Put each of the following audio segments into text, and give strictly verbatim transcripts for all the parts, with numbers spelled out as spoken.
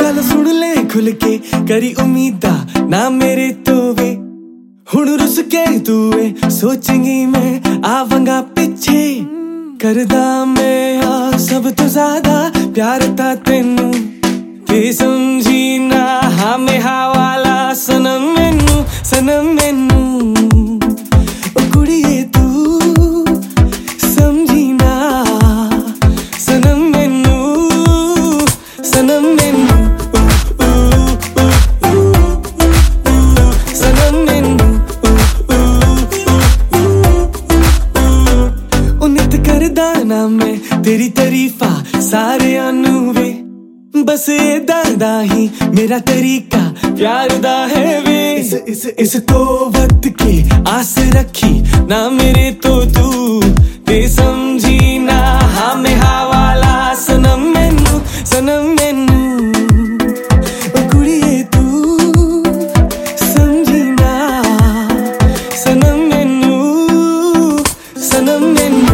गल सुन ले खुल के करी उम्मीदा ना मेरे तो वे हुण रुस के तू वे सोचेंगी मैं आवांगा पिछे करदा मैं आ सब तो ज्यादा प्यार था तेनू ते समझी ना हाँ में हवाला सनम मैनू सनम मैनू ओ कुड़िए तू समझी ना सनम मैनू सनम मैनू सनम मैनू उन्नत करदा ना मैं तेरी तारीफा सारे आनू वे बस दादा ही मेरा तरीका प्यार दा है वे इस इस इस तो वक्त के आस रखी ना मेरे तो तू ते समझी ना हाँ में हवाला सनम मैनू सनम मैनू ओ कुड़िए तू समझी ना सनम मैनू सनम मैनू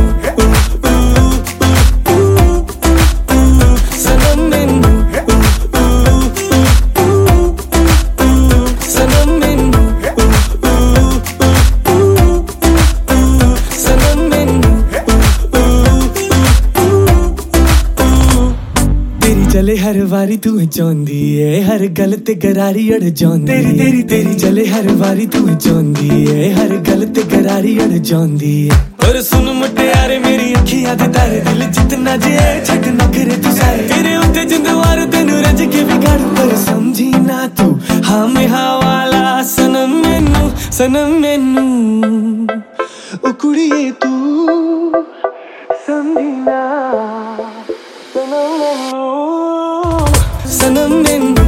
चले हर वारी तू चाहती है हर गल ते गरारी अड़ जांदी तेरी तेरी तेरी चले हर वारी तू चाहती है हर गल ते गरारी अड़ जांदी है और सुन मुटियारे मेरी अखियां दे तारे दिल जितना जे छक नखरे तू सारे तेरे उत्ते जिंदवार तेनू रज के बिगाड़ पर समझी ना तू हाँ में हवाला सनम मैनू सनम मैनू ओ कुड़िए तू समझी ना सनम मैनू सनम मैनू